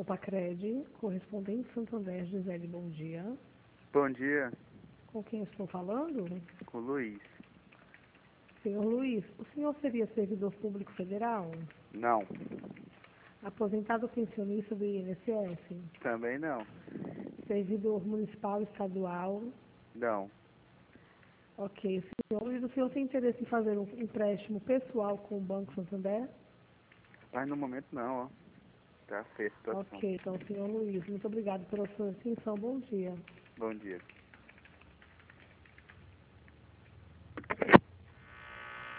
Compacred, correspondente Santander, Gisele, bom dia. Bom dia, Com quem estou falando? com o Luiz. Senhor Luiz, o senhor seria servidor público federal? Não, Aposentado pensionista do INSS? também não. Servidor municipal, estadual? Não, Ok, senhor Luiz, o senhor tem interesse em fazer um empréstimo pessoal com o Banco Santander? mas no momento não, ó. Tá feia a situação. Ok, então, senhor Luiz, muito obrigado pela sua atenção, bom dia. Bom dia.